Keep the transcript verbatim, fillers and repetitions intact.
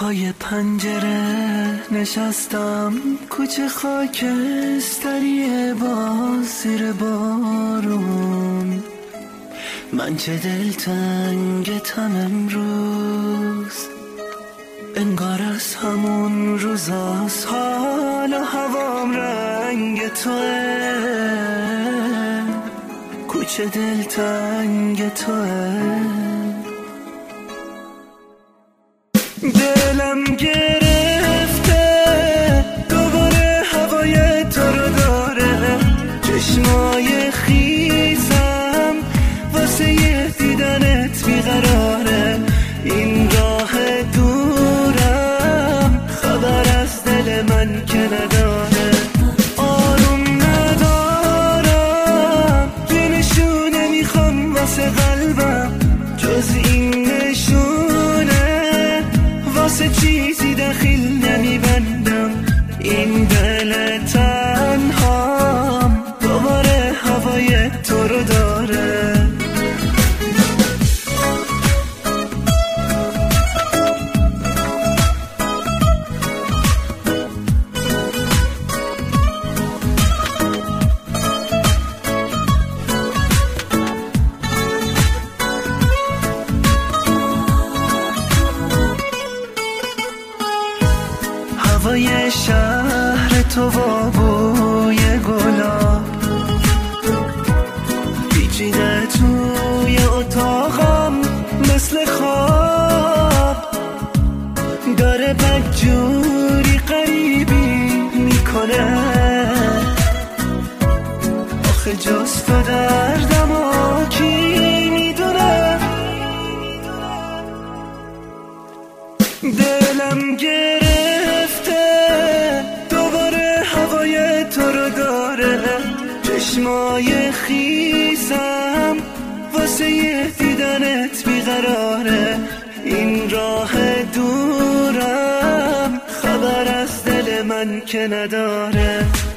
پای پنجره نشستم، کوچه خاکستری باز زیر بارون. من چه دلتنگتم امروز، انگار از همون روزاست، حال و هوام رنگ توه، کوچه دلتنگ توه. دلم گرفته دوباره هوای تو رو داره، چشمای خیزم واسه یه دیدنت بیقراره. این راه دورم خبر از دل من که نداره، آروم ندارم، یه نشونه میخوام واسه قلبم، جز این نشونه واسه چیزی دخیل نمیبندم. این دل تنهام دوباره هوای تو رو داره. هوای شهر تو و بوی گلاب پیچیده توی اتاقم مثل خواب، داره بدجوری غریبی میکنه. آخه جز تو دردم و کی میدونه. دلم گرفته دوباره هوای تو رو داره، چشمای خیزم واسه یه دیدنت بیقراره. این راه دورم خبر از دل من که نداره.